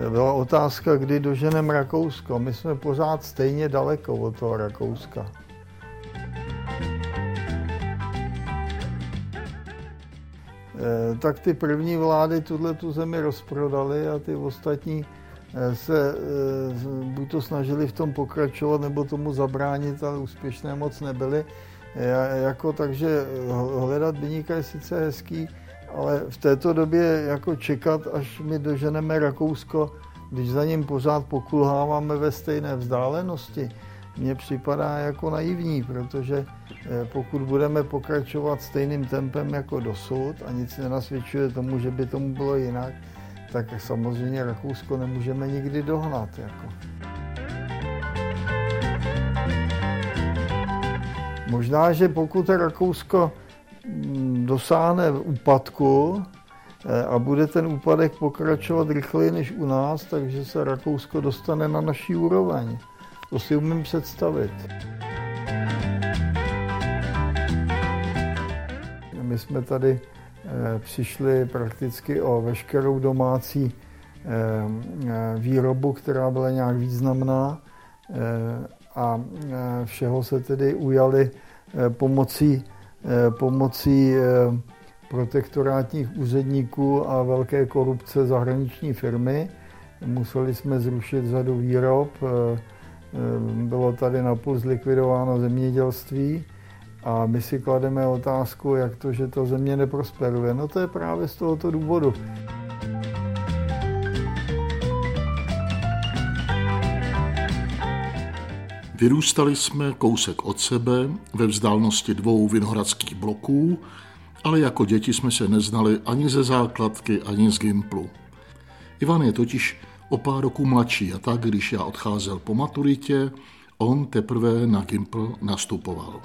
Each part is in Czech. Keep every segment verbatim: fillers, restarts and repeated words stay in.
Byla otázka, kdy doženeme Rakousko. My jsme pořád stejně daleko od toho Rakouska. Tak ty první vlády tu zemi rozprodaly a ty ostatní se buď to snažili v tom pokračovat, nebo tomu zabránit, ale úspěšné moc nebyly. Jako, takže hledat viníka je sice hezký, ale v této době jako čekat, až my doženeme Rakousko, když za ním pořád pokulháváme ve stejné vzdálenosti, mně připadá jako naivní, protože pokud budeme pokračovat stejným tempem jako dosud a nic nenasvědčuje tomu, že by tomu bylo jinak, tak samozřejmě Rakousko nemůžeme nikdy dohnat. Jako. Možná, že pokud Rakousko dosáhne úpadku a bude ten úpadek pokračovat rychleji než u nás, takže se Rakousko dostane na naší úroveň. To si umím představit. My jsme tady přišli prakticky o veškerou domácí výrobu, která byla nějak významná, a všeho se tedy ujali pomocí, pomocí protektorátních úředníků a velké korupce zahraniční firmy. Museli jsme zrušit řadu výrob, bylo tady napůl zlikvidováno zemědělství a my si klademe otázku, jak to, že ta země neprosperuje. No to je právě z tohoto důvodu. Vyrůstali jsme kousek od sebe ve vzdálenosti dvou vinohradských bloků, ale jako děti jsme se neznali ani ze základky, ani z gymplu. Ivan je totiž o pár roků mladší a tak, když já odcházel po maturitě, on teprve na gympl nastupoval.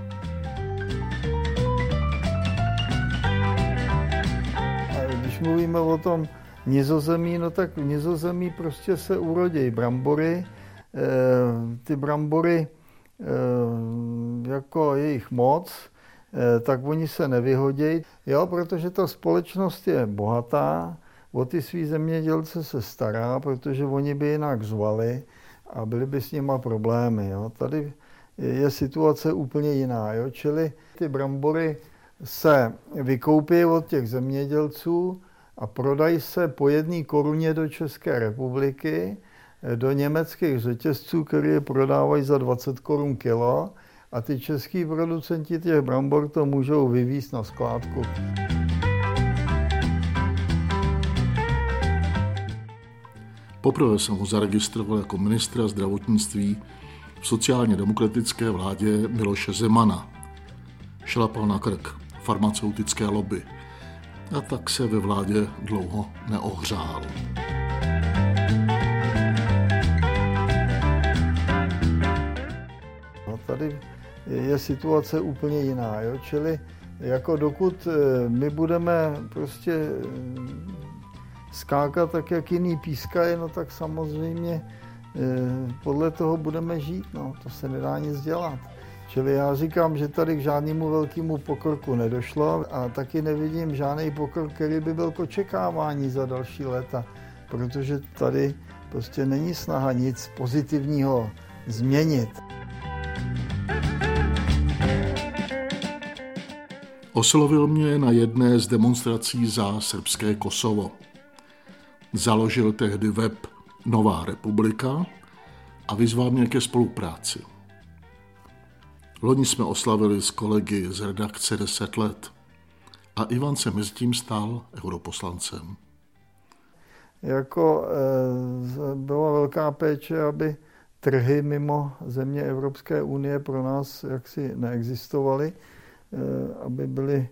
A když mluvíme o tom Nizozemí, no tak v Nizozemí prostě se urodí brambory. Ty brambory, jako jejich moc, tak oni se nevyhodějí, jo, protože ta společnost je bohatá, o ty svý zemědělce se stará, protože oni by jinak zvali a byly by s nima problémy. Jo. Tady je situace úplně jiná, jo. Čili ty brambory se vykoupí od těch zemědělců a prodají se po jedné koruně do České republiky, do německých řetězců, které je prodávají za dvacet korun kilo, a ty český producenti těch brambor to můžou vyvízt na skládku. Poprvé jsem ho zaregistroval jako ministra zdravotnictví v sociálně demokratické vládě Miloše Zemana. Šlapal na krk farmaceutické lobby a tak se ve vládě dlouho neohřál. Tady je situace úplně jiná, jo? Čili jako dokud my budeme prostě skákat tak, jak jiný pískají, no tak samozřejmě podle toho budeme žít, no, to se nedá nic dělat. Čili já říkám, že tady k žádnému velkému pokroku nedošlo a taky nevidím žádný pokrok, který by byl k očekávání za další léta, protože tady prostě není snaha nic pozitivního změnit. Oslovil mě na jedné z demonstrací za srbské Kosovo. Založil tehdy web Nová republika a vyzval mě ke spolupráci. Loni jsme oslavili s kolegy z redakce deset let a Ivan se mezi tím stal europoslancem. Jako e, byla velká péče, aby trhy mimo země Evropské unie pro nás jaksi neexistovaly, aby byly,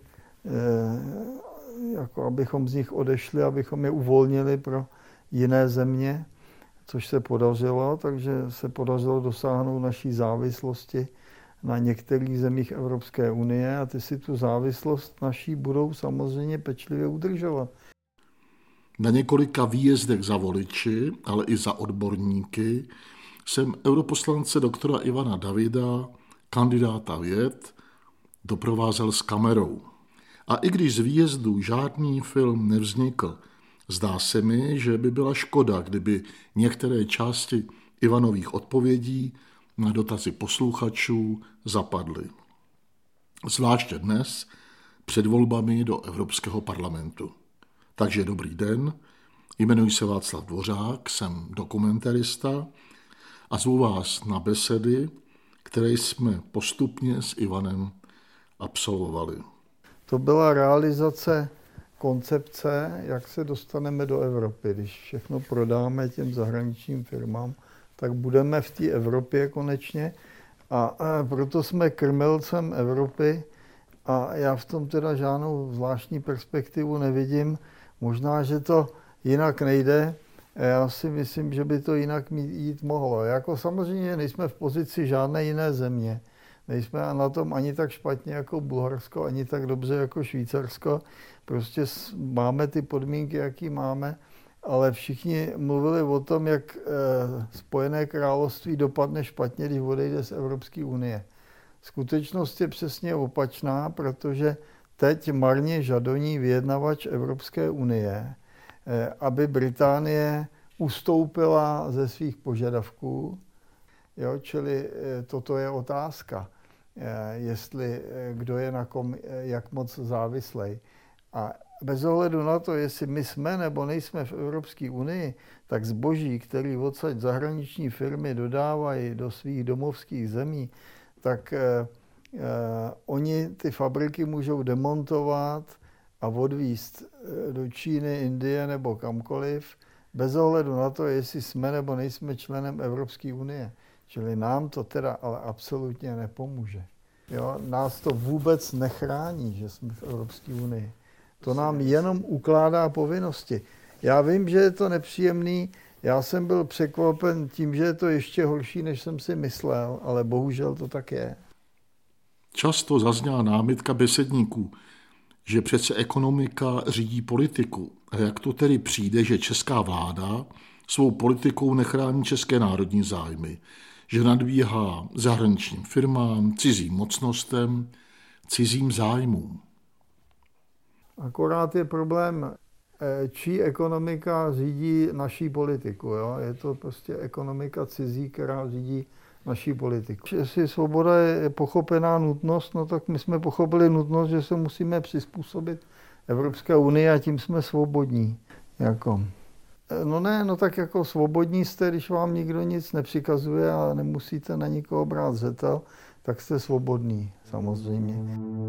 jako abychom z nich odešli, abychom je uvolnili pro jiné země, což se podařilo, takže se podařilo dosáhnout naší závislosti na některých zemích Evropské unie a ty si tu závislost naší budou samozřejmě pečlivě udržovat. Na několika výjezdech za voliči, ale i za odborníky jsem europoslance doktora Ivana Davida, kandidáta věd, doprovázel s kamerou. A i když z výjezdu žádný film nevznikl Zdá se mi, že by byla škoda, kdyby některé části Ivanových odpovědí na dotazy posluchačů zapadly. Zvláště dnes, před volbami do Evropského parlamentu. Takže dobrý den, jmenuji se Václav Dvořák, jsem dokumentarista a zvu vás na besedy, které jsme postupně s Ivanem absolvovali. To byla realizace koncepce, jak se dostaneme do Evropy. Když všechno prodáme těm zahraničním firmám, tak budeme v té Evropě konečně. A proto jsme krmelcem Evropy a já v tom teda žádnou zvláštní perspektivu nevidím. Možná, že to jinak nejde. Já si myslím, že by to jinak jít mohlo. Jako samozřejmě nejsme v pozici žádné jiné země. Nejsme na tom ani tak špatně jako Bulharsko, ani tak dobře jako Švýcarsko. Prostě máme ty podmínky, jaký máme, ale všichni mluvili o tom, jak Spojené království dopadne špatně, když odejde z Evropské unie. Skutečnost je přesně opačná, protože teď marně žadoní vyjednavač Evropské unie, aby Británie ustoupila ze svých požadavků. Jo, čili toto je otázka, jestli kdo je na kom, jak moc závislej. A bez ohledu na to, jestli my jsme nebo nejsme v Evropské unii, tak zboží, který odsaď zahraniční firmy dodávají do svých domovských zemí, tak eh, eh, oni ty fabriky můžou demontovat a odvízt do Číny, Indie nebo kamkoliv, bez ohledu na to, jestli jsme nebo nejsme členem Evropské unie. Čili nám to teda ale absolutně nepomůže. Jo? Nás to vůbec nechrání, že jsme v Evropské unii. To nám jenom ukládá povinnosti. Já vím, že je to nepříjemný, já jsem byl překvapen tím, že je to ještě horší, než jsem si myslel, ale bohužel to tak je. Často zazněla námitka besedníků, že přece ekonomika řídí politiku. A jak to tedy přijde, že česká vláda svou politikou nechrání české národní zájmy, že nadbíhá zahraničním firmám, cizím mocnostem, cizím zájmům? Akorát je problém, čí ekonomika řídí naší politiku. Jo? Je to prostě ekonomika cizí, která řídí naší politiku. Jestli svoboda je pochopená nutnost, no tak my jsme pochopili nutnost, že se musíme přizpůsobit Evropské unii a tím jsme svobodní. Jako. No ne, no tak jako svobodní jste, když vám nikdo nic nepřikazuje a nemusíte na nikoho brát zřetel, tak jste svobodní, samozřejmě.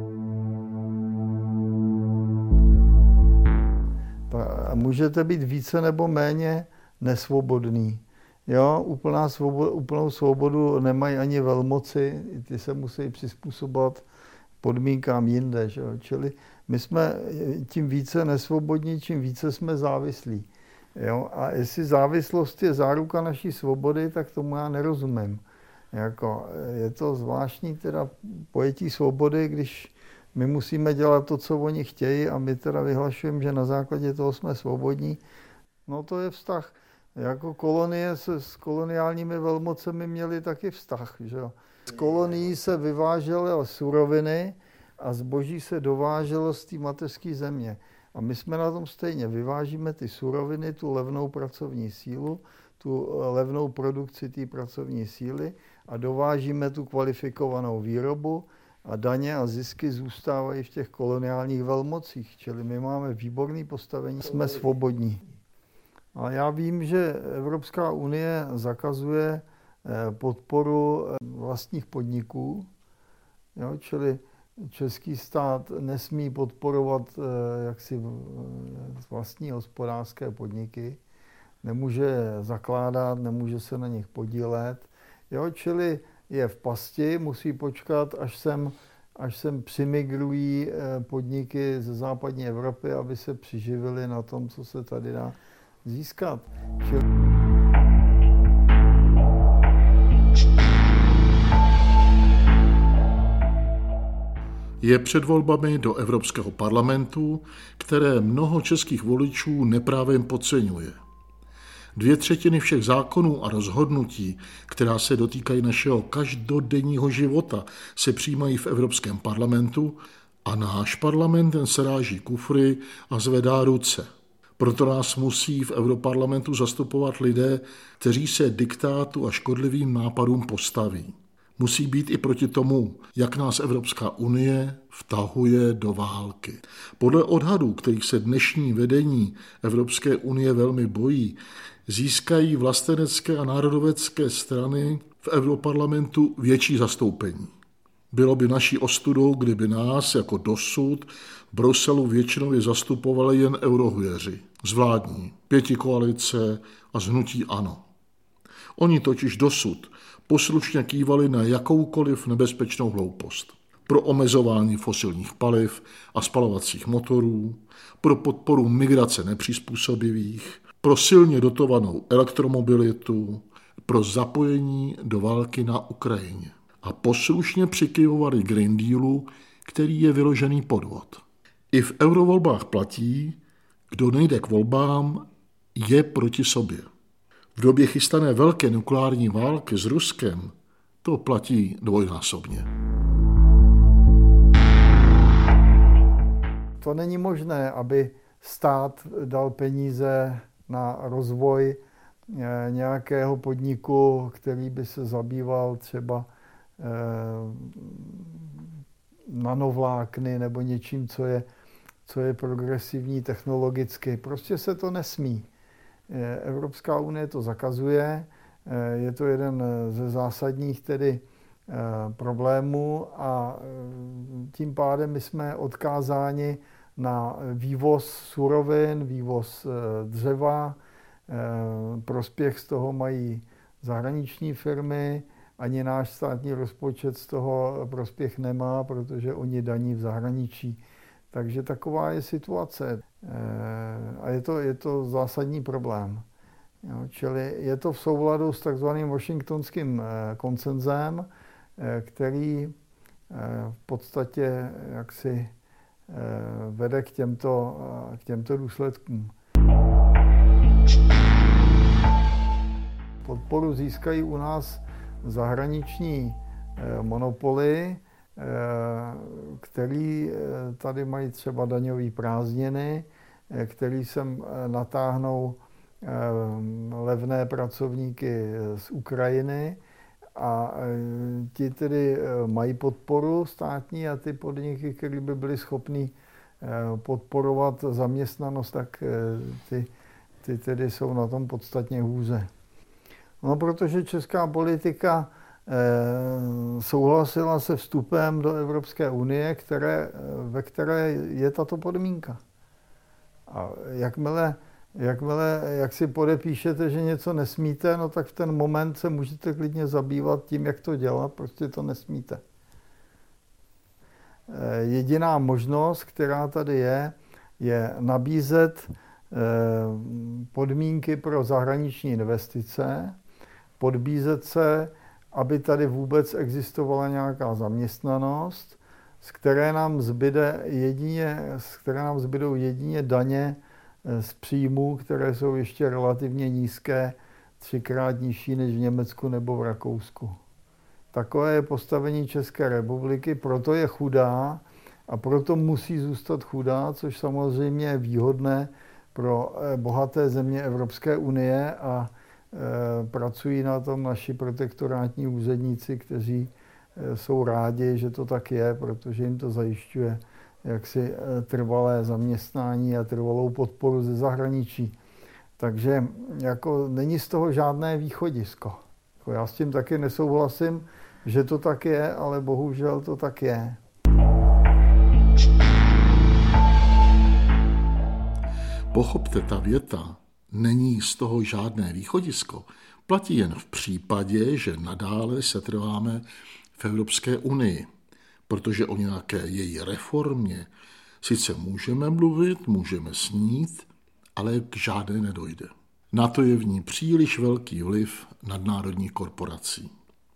A můžete být více nebo méně nesvobodný. Jo, úplná svobodu, úplnou svobodu nemají ani velmoci, ty se musí přizpůsobovat podmínkám jinde. Že jo? Čili my jsme tím více nesvobodní, čím více jsme závislí. Jo? A jestli závislost je záruka naší svobody, tak tomu já nerozumím. Jako, je to zvláštní teda pojetí svobody, když my musíme dělat to, co oni chtějí a my teda vyhlašujeme, že na základě toho jsme svobodní. No to je vztah. Jako kolonie se s koloniálními velmocemi měly taky vztah. Že? Z kolonií se vyvážely suroviny a zboží se dováželo z té mateřské země. A my jsme na tom stejně. Vyvážíme ty suroviny, tu levnou pracovní sílu, tu levnou produkci té pracovní síly a dovážíme tu kvalifikovanou výrobu a daně a zisky zůstávají v těch koloniálních velmocích. Čili my máme výborné postavení, jsme svobodní. A já vím, že Evropská unie zakazuje podporu vlastních podniků, jo, čili český stát nesmí podporovat jaksi vlastní hospodářské podniky, nemůže zakládat, nemůže se na nich podílet, jo, čili je v pasti, musí počkat, až sem, až sem přimigrují podniky ze západní Evropy, aby se přiživili na tom, co se tady dá získat. Čili... Je před volbami do Evropského parlamentu, které mnoho českých voličů neprávem podceňuje. Dvě třetiny všech zákonů a rozhodnutí, která se dotýkají našeho každodenního života, se přijímají v Evropském parlamentu a náš parlament ten se ráží kufry a zvedá ruce. Proto nás musí v Europarlamentu zastupovat lidé, kteří se diktátu a škodlivým nápadům postaví. Musí být i proti tomu, jak nás Evropská unie vtahuje do války. Podle odhadů, kterých se dnešní vedení Evropské unie velmi bojí, získají vlastenecké a národovecké strany v Europarlamentu větší zastoupení. Bylo by naší ostudou, kdyby nás, jako dosud, v Bruselu většinově zastupovali jen eurohujeři z vládní pětikoalice a z hnutí ANO. Oni totiž dosud poslušně kývali na jakoukoliv nebezpečnou hloupost. Pro omezování fosilních paliv a spalovacích motorů, pro podporu migrace nepřizpůsobivých, pro silně dotovanou elektromobilitu, pro zapojení do války na Ukrajině. A poslušně přikyvovali Green Dealu, který je vyložený podvod. I v eurovolbách platí, kdo nejde k volbám, je proti sobě. V době chystané velké nukleární války s Ruskem to platí dvojnásobně. To není možné, aby stát dal peníze na rozvoj nějakého podniku, který by se zabýval třeba nanovlákny nebo něčím, co je, co je progresivní technologicky. Prostě se to nesmí. Evropská unie to zakazuje, je to jeden ze zásadních tedy problémů a tím pádem my jsme odkázáni na vývoz surovin, vývoz dřeva, prospěch z toho mají zahraniční firmy, ani náš státní rozpočet z toho prospěch nemá, protože oni daní v zahraničí. Takže taková je situace a je to, je to zásadní problém. Jo, čili je to v souladu s takzvaným washingtonským konsenzem, který v podstatě jaksi vede k těmto, k těmto důsledkům. Podporu získají u nás zahraniční monopoly, který tady mají třeba daňové prázdniny, který sem natáhnou levné pracovníky z Ukrajiny a ti tedy mají podporu státní a ty podniky, které by byly schopny podporovat zaměstnanost, tak ty, ty tedy jsou na tom podstatně hůře. No, protože česká politika souhlasila se vstupem do Evropské unie, které, ve které je tato podmínka. A jakmile, jakmile jak si podepíšete, že něco nesmíte, no tak v ten moment se můžete klidně zabývat tím, jak to dělat, prostě to nesmíte. Jediná možnost, která tady je, je nabízet podmínky pro zahraniční investice, podbízet se, aby tady vůbec existovala nějaká zaměstnanost, z které nám zbyde jedině, z které nám zbydou jedině daně z příjmů, které jsou ještě relativně nízké, třikrát nižší než v Německu nebo v Rakousku. Takové je postavení České republiky, proto je chudá a proto musí zůstat chudá, což samozřejmě je výhodné pro bohaté země Evropské unie a pracují na tom naši protektorátní úředníci, kteří jsou rádi, že to tak je, protože jim to zajišťuje jaksi trvalé zaměstnání a trvalou podporu ze zahraničí. Takže jako není z toho žádné východisko. Jako já s tím taky nesouhlasím, že to tak je, ale bohužel to tak je. Pochopte, ta věta není z toho žádné východisko. Platí jen v případě, že nadále setrváme v Evropské unii, protože o nějaké její reformě sice můžeme mluvit, můžeme snít, ale k žádné nedojde. Na to je v ní příliš velký vliv nadnárodních korporací.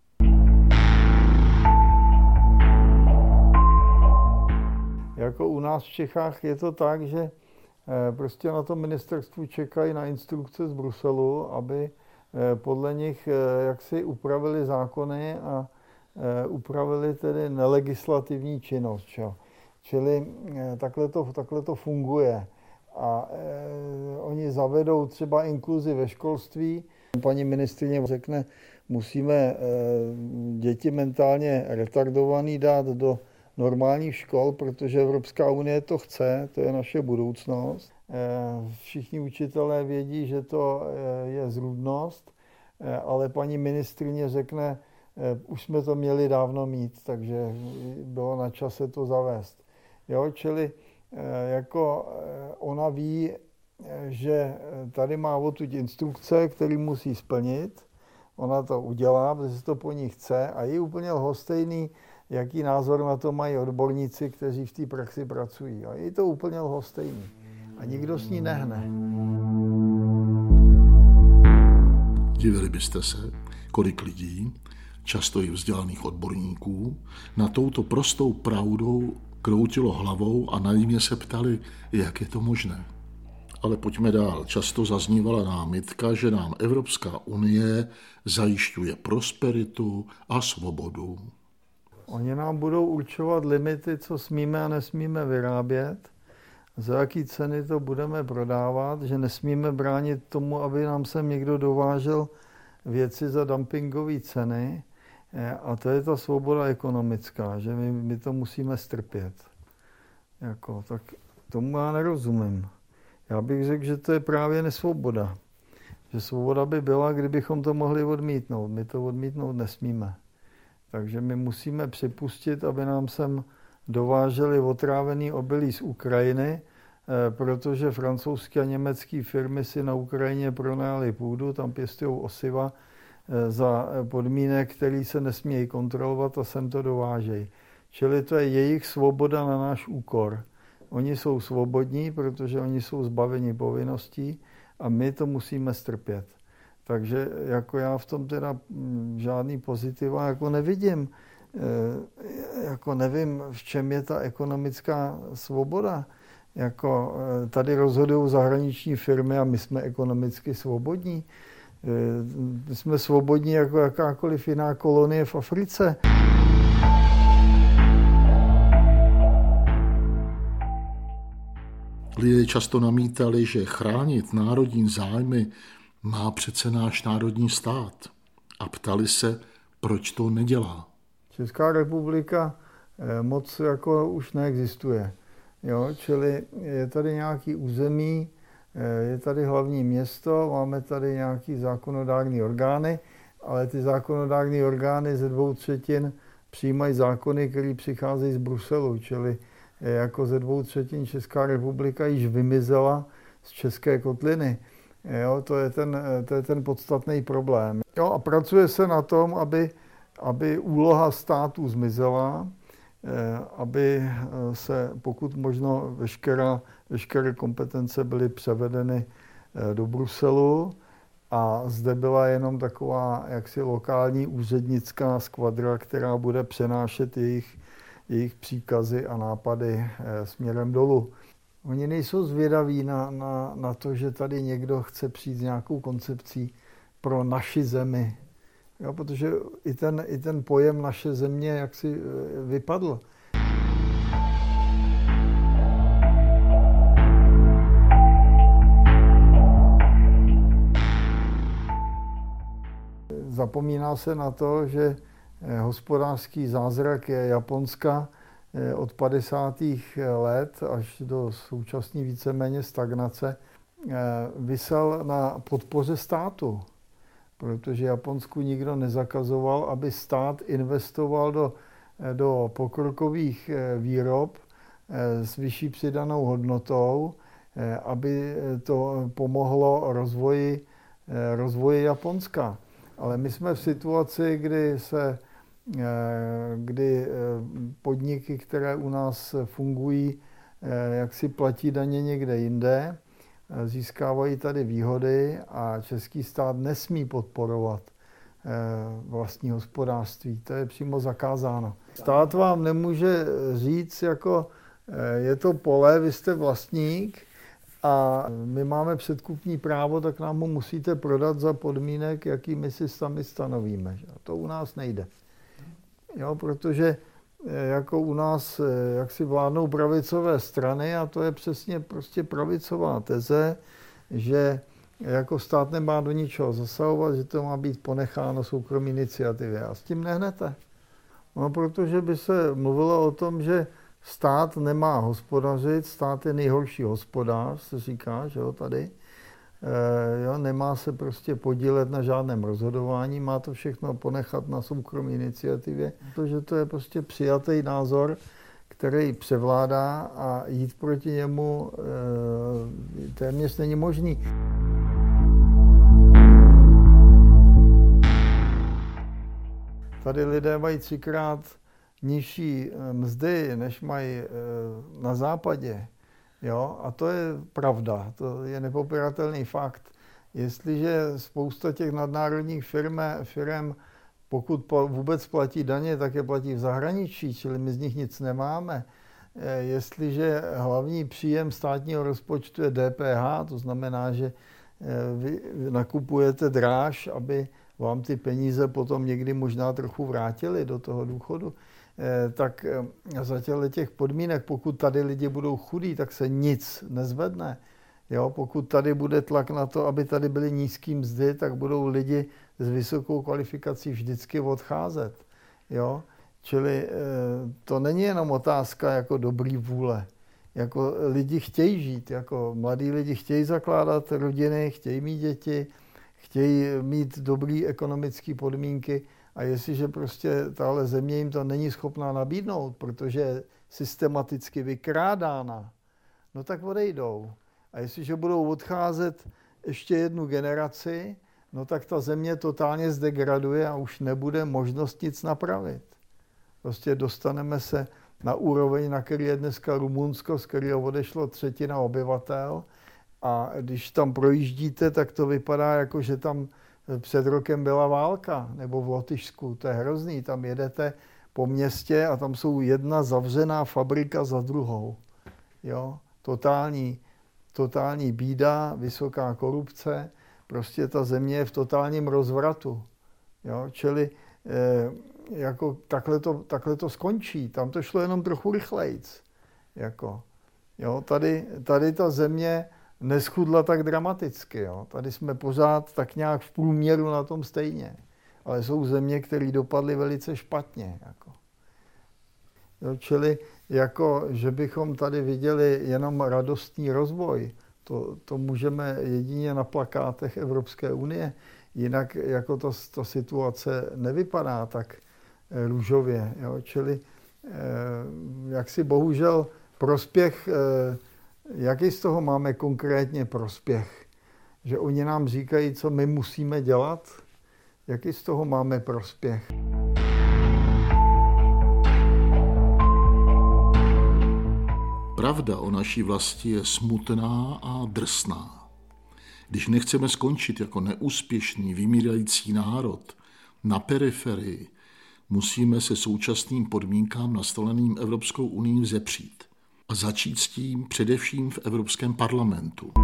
Jako u nás v Čechách je to tak, že prostě na tom ministerstvu čekají na instrukce z Bruselu, aby podle nich jaksi upravili zákony a upravili tedy nelegislativní činnost. Čo? Čili takhle to, takhle to funguje. a e, oni zavedou třeba inkluzi ve školství. Paní ministryně řekne, musíme e, děti mentálně retardovaný dát do normálních škol, protože Evropská unie to chce, to je naše budoucnost. E, všichni učitelé vědí, že to e, je zrůdnost, e, ale paní ministryně řekne, e, už jsme to měli dávno mít, takže bylo na čase to zavést. Jo, čili e, jako e, ona ví, že tady má odtud instrukce, které musí splnit. Ona to udělá, protože se to po ní chce a je úplně lhostejný, jaký názor na to mají odborníci, kteří v té praxi pracují. A je to úplně lhostejný. A nikdo s ní nehne. Divili byste se, kolik lidí, často i vzdělaných odborníků, na touto prostou pravdou kroutilo hlavou a naivně se ptali, jak je to možné. Ale pojďme dál. Často zaznívala námitka, že nám Evropská unie zajišťuje prosperitu a svobodu. Oni nám budou určovat limity, co smíme a nesmíme vyrábět, za jaký ceny to budeme prodávat, že nesmíme bránit tomu, aby nám sem někdo dovážel věci za dumpingové ceny. A to je ta svoboda ekonomická, že my, my to musíme strpět. Jako, tak tomu já nerozumím. Já bych řekl, že to je právě nesvoboda. Že svoboda by byla, kdybychom to mohli odmítnout. My to odmítnout nesmíme. Takže my musíme připustit, aby nám sem dováželi otrávený obilí z Ukrajiny, protože francouzské a německé firmy si na Ukrajině pronajali půdu, tam pěstují osiva za podmínek, které se nesmějí kontrolovat a sem to dovážejí. Čili to je jejich svoboda na náš úkor. Oni jsou svobodní, protože oni jsou zbaveni povinností a my to musíme strpět. Takže jako já v tom teda žádný pozitiva jako nevidím. Jako nevím, v čem je ta ekonomická svoboda. Jako tady rozhodují zahraniční firmy a my jsme ekonomicky svobodní. My jsme svobodní jako jakákoliv jiná kolonie v Africe. Lidé často namítali, že chránit národní zájmy má přece náš národní stát. A ptali se, proč to nedělá. Česká republika moc jako už neexistuje. Jo, čili je tady nějaký území, je tady hlavní město, máme tady nějaký zákonodární orgány, ale ty zákonodární orgány ze dvou třetin přijímají zákony, které přicházejí z Bruselu, čili jako ze dvou třetin Česká republika již vymizela z české kotliny. Jo, to je ten, to je ten podstatný problém. Jo, a pracuje se na tom, aby, aby úloha státu zmizela, aby se pokud možno veškerá, veškeré kompetence byly převedeny do Bruselu a zde byla jenom taková jaksi lokální úřednická skvadra, která bude přenášet jejich, jejich příkazy a nápady směrem dolů. Oni nejsou zvědaví na, na, na to, že tady někdo chce přijít s nějakou koncepcí pro naši zemi. Jo, protože i ten, i ten pojem naše země jaksi vypadl. Zapomíná se na to, že hospodářský zázrak je Japonska od padesátých let až do současné víceméně stagnace visel na podpoře státu. Protože Japonsku nikdo nezakazoval, aby stát investoval do, do pokrokových výrob s vyšší přidanou hodnotou, aby to pomohlo rozvoji, rozvoji Japonska. Ale my jsme v situaci, kdy se kdy podniky, které u nás fungují, jak si platí daně někde jinde, získávají tady výhody a český stát nesmí podporovat vlastní hospodářství. To je přímo zakázáno. Stát vám nemůže říct, jako je to pole, vy jste vlastník a my máme předkupní právo, tak nám ho musíte prodat za podmínek, jaký my si sami stanovíme. To u nás nejde. Jo, protože jako u nás, jak si vládnou pravicové strany a to je přesně prostě pravicová teze, že jako stát nemá do ničeho zasahovat, že to má být ponecháno soukromé iniciativě. A s tím nehnete. No, protože by se mluvilo o tom, že stát nemá hospodařit, stát je nejhorší hospodář, se říká, že jo, tady. E, jo, nemá se prostě podílet na žádném rozhodování, má to všechno ponechat na soukromé iniciativě, protože to je prostě přijatý názor, který převládá a jít proti němu e, téměř není možný. Tady lidé mají třikrát nižší mzdy, než mají na západě. Jo? A to je pravda, to je nepopiratelný fakt. Jestliže spousta těch nadnárodních firm, firm pokud vůbec platí daně, tak je platí v zahraničí, čili my z nich nic nemáme. Jestliže hlavní příjem státního rozpočtu je D P H, to znamená, že vy nakupujete dráž, aby vám ty peníze potom někdy možná trochu vrátili do toho důchodu, tak za těch podmínek, pokud tady lidi budou chudí, tak se nic nezvedne. Jo, pokud tady bude tlak na to, aby tady byly nízké mzdy, tak budou lidi s vysokou kvalifikací vždycky odcházet. Jo? Čili to není jenom otázka jako dobrý vůle. Jako lidi chtějí žít, jako mladí lidi chtějí zakládat rodiny, chtějí mít děti, chtějí mít dobré ekonomické podmínky a jestliže prostě tahle země jim to není schopná nabídnout, protože je systematicky vykrádána, no tak odejdou. A jestliže budou odcházet ještě jednu generaci, no tak ta země totálně zdegraduje a už nebude možnost nic napravit. Prostě dostaneme se na úroveň, na který je dneska Rumunsko, z kterého odešlo třetina obyvatel. A když tam projíždíte, tak to vypadá jako, že tam před rokem byla válka, nebo v Lotyšsku. To je hrozný. Tam jedete po městě a tam jsou jedna zavřená fabrika za druhou. Jo? Totální, totální bída, vysoká korupce. Prostě ta země je v totálním rozvratu. Jo? Čili eh, jako takhle, to, takhle to skončí. Tam to šlo jenom trochu rychlejc. Jako, jo? Tady, tady ta země neschudla tak dramaticky. Jo? Tady jsme pořád tak nějak v průměru na tom stejně. Ale jsou země, které dopadly velice špatně. Jako. Jo, čili jako, že bychom tady viděli jenom radostný rozvoj, to, to můžeme jedině na plakátech Evropské unie. Jinak jako to, ta situace nevypadá tak růžově. Jo? Čili eh, jak si bohužel prospěch, eh, jaký z toho máme konkrétně prospěch? Že oni nám říkají, co my musíme dělat? Jaký z toho máme prospěch? Pravda o naší vlasti je smutná a drsná. Když nechceme skončit jako neúspěšný, vymírající národ na periferii, musíme se současným podmínkám nastoleným Evropskou unií vzepřít. A začít s tím především v Evropském parlamentu.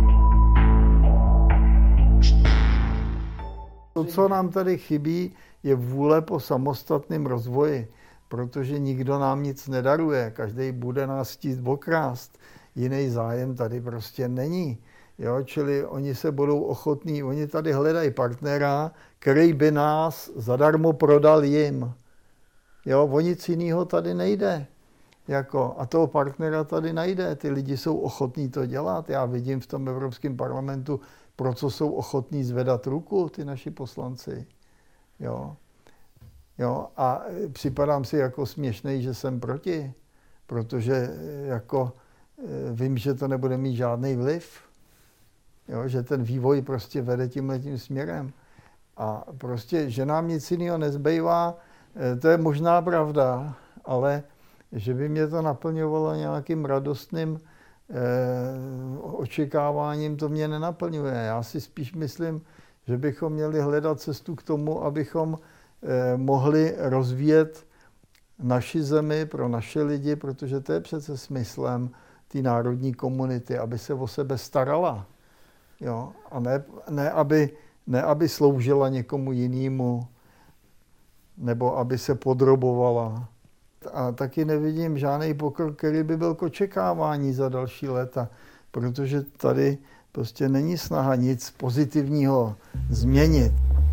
To, co nám tady chybí, je vůle po samostatném rozvoji, protože nikdo nám nic nedaruje, každý bude nás chtít okrást. Jiný zájem tady prostě není. Jo? Čili oni se budou ochotní, oni tady hledají partnera, který by nás zadarmo prodal jim. Jo? O nic jiného tady nejde. Jako, a toho partnera tady najde. Ty lidi jsou ochotní to dělat. Já vidím v tom Evropském parlamentu, pro co jsou ochotní zvedat ruku ty naši poslanci. Jo? Jo? A připadám si jako směšnej, že jsem proti, protože jako vím, že to nebude mít žádný vliv. Jo? Že ten vývoj prostě vede tímhletím směrem. A prostě, že nám nic jiného nezbývá, to je možná pravda, ale že by mě to naplňovalo nějakým radostným eh, očekáváním, to mě nenaplňuje. Já si spíš myslím, že bychom měli hledat cestu k tomu, abychom eh, mohli rozvíjet naši zemi pro naše lidi, protože to je přece smyslem té národní komunity, aby se o sebe starala. Jo? A ne, ne, aby, ne, aby sloužila někomu jinému, nebo aby se podrobovala. A taky nevidím žádný pokrok, který by byl k očekávání za další léta, protože tady prostě není snaha nic pozitivního změnit.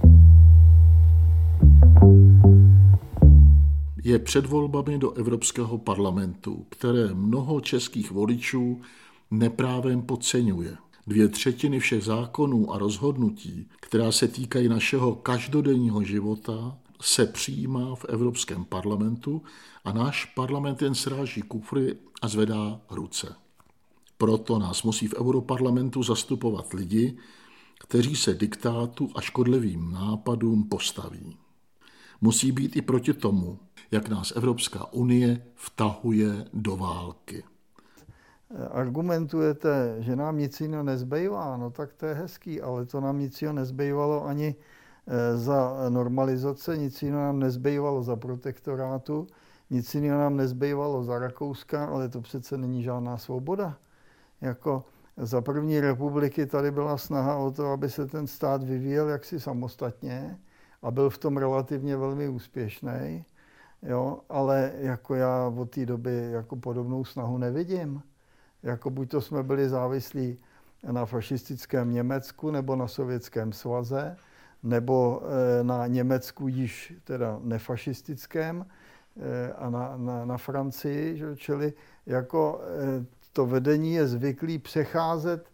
Je před volbami do Evropského parlamentu, které mnoho českých voličů neprávem podceňuje. Dvě třetiny všech zákonů a rozhodnutí, která se týkají našeho každodenního života, se přijímá v Evropském parlamentu a náš parlament jen sráží kufry a zvedá ruce. Proto nás musí v Europarlamentu zastupovat lidi, kteří se diktátu a škodlivým nápadům postaví. Musí být i proti tomu, jak nás Evropská unie vtahuje do války. Argumentujete, že nám nic jiného nezbývá, no tak to je hezký, ale to nám nic jiného nezbývalo ani za normalizace, nic jiného nám nezbývalo za protektorátu, nic jiného nám nezbývalo za Rakouska, ale to přece není žádná svoboda. Jako za první republiky tady byla snaha o to, aby se ten stát vyvíjel jaksi samostatně a byl v tom relativně velmi úspěšný, jo, ale jako já od té doby jako podobnou snahu nevidím. Jako buď to jsme byli závislí na fašistickém Německu nebo na Sovětském svaze, nebo na Německu již teda nefašistickém a na, na, na Francii, že? Čili jako to vedení je zvyklý přecházet,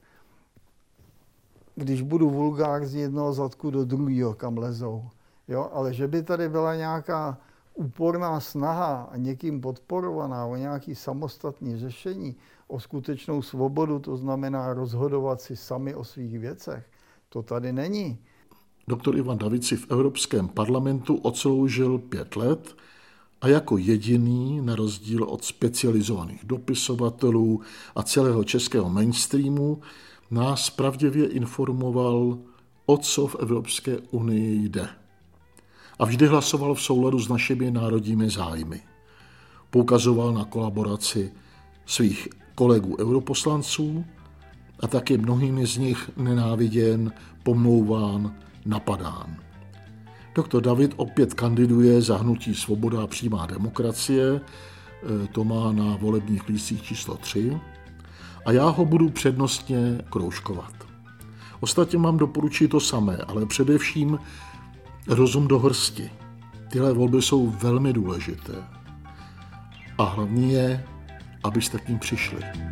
když budu vulgár, z jednoho zadku do druhého, kam lezou. Jo? Ale že by tady byla nějaká úporná snaha a někým podporovaná o nějaké samostatné řešení, o skutečnou svobodu, to znamená rozhodovat si sami o svých věcech, to tady není. Doktor Ivan David si v Evropském parlamentu odsloužil pět let a jako jediný, na rozdíl od specializovaných dopisovatelů a celého českého mainstreamu, nás pravdivě informoval, o co v Evropské unii jde. A vždy hlasoval v souladu s našimi národními zájmy. Poukazoval na kolaboraci svých kolegů europoslanců a taky mnohými z nich nenáviděn, pomlouván, napadán. Doktor David opět kandiduje za hnutí Svoboda a přímá demokracie, to má na volebních lístcích číslo tři, a já ho budu přednostně kroužkovat. Ostatně mám doporučit to samé, ale především rozum do hrsti. Tyhle volby jsou velmi důležité. A hlavní je, abyste k ním přišli.